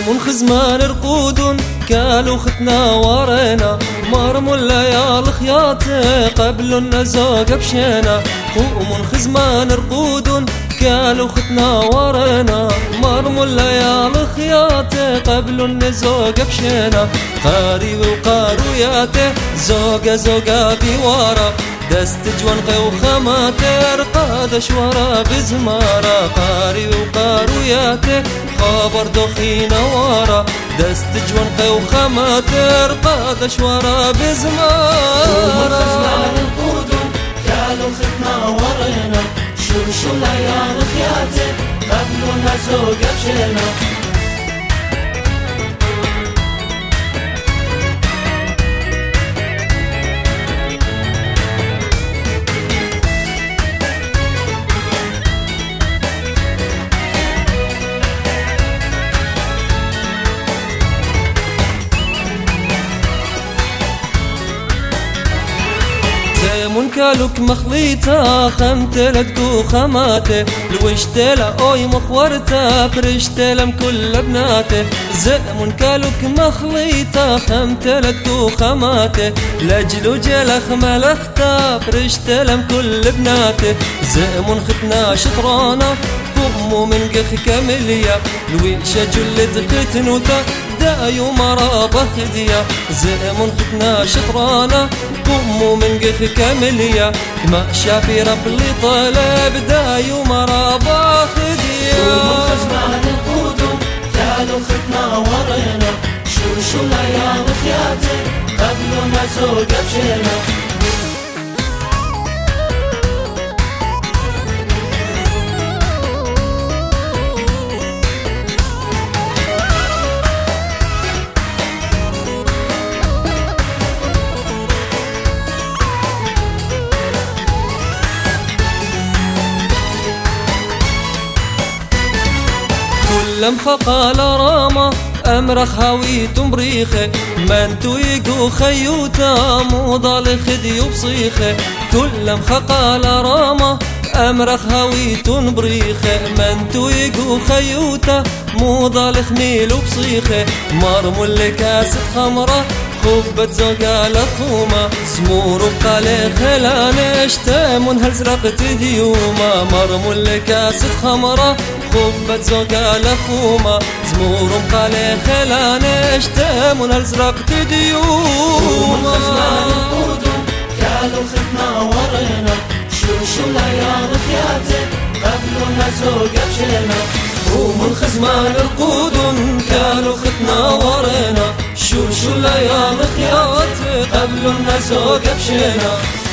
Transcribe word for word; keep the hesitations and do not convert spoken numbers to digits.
قوم خزمان رقود كالو ختنا ورينا مرمو الليال خياطي قبل النزوق بشينا قوم خزمان رقود كالو ختنا ورينا مرمو الليال خياطي قبل النزوق بشينا قاري وقاروياته زوقة زوقة بوارا دست جوانقي وخماتي رقاد شوارا بزمارا قاري وقاروياته خبر دخينا ورا دست جوانقي وخماتي رقاد شوارا بزمارا كالو ختنا ورينا شو شو ليال خياتي قبل نزوق بشينا من كالوك مخليتا خمتلتكو خماته لوشتلا اوي مخورتا برشتلا مكل بناته زمن كالوك مخليتا خمتلتكو خماته لجلو جلخ ملختا برشتلا مكل بناته زمن ختنا شطرانا قمو من قخ كامليا لويشا جلد ختنوتا دايو مرابا خديا زمن ختنا شطرانا قمو من قخ كامليا كما شافي رب اللي طلب دايو مرابا خديا خزمان القدوم كالو ختنا ورينا شو شو ليال خياتي قبل نزوق بشينا كلم فقال راما أمرخ هاويت مريخه من تويقو خيوتا موضال خدي بصيخه كلم فقال راما أمرخ هاويت بريخه من تويقو خيوتا موضال خميل بصيخه مرمو اللي كاسة خمره خبت زوقا لخوما زمور بقالي خلاني اشتامون هالزرقت ديوما مرمو اللي كاسة خمره خبت زوقا لخوما زمور بقالي خلاني اشتامون هالزرقت ديوما كالو ختنا ورينا شو شو ليال خياتي قبل نزوق بشينا قوم خزمان رقود كالو ختنا ورينا شو شو ليال خياطي قبل النزوق بشينا